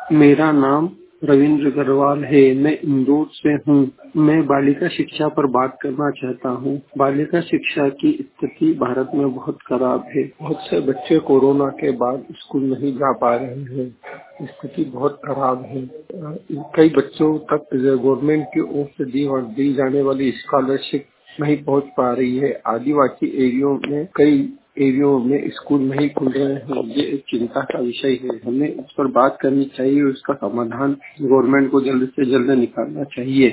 मेरा नाम रविंद्र अग्रवाल है। मैं इंदौर से हूँ। मैं बालिका शिक्षा पर बात करना चाहता हूँ। बालिका शिक्षा की स्थिति भारत में बहुत खराब है। बहुत से बच्चे कोरोना के बाद स्कूल नहीं जा पा रहे हैं। स्थिति बहुत खराब है। कई बच्चों तक गवर्नमेंट की ओर से दी जाने वाली स्कॉलरशिप नहीं पहुंच पा रही है। आदिवासी एरियो में कई एरियो में स्कूल नहीं खुल रहे हैं। ये एक चिंता का विषय है। हमें उस पर बात करनी चाहिए। उसका समाधान गवर्नमेंट को जल्द से जल्द निकालना चाहिए।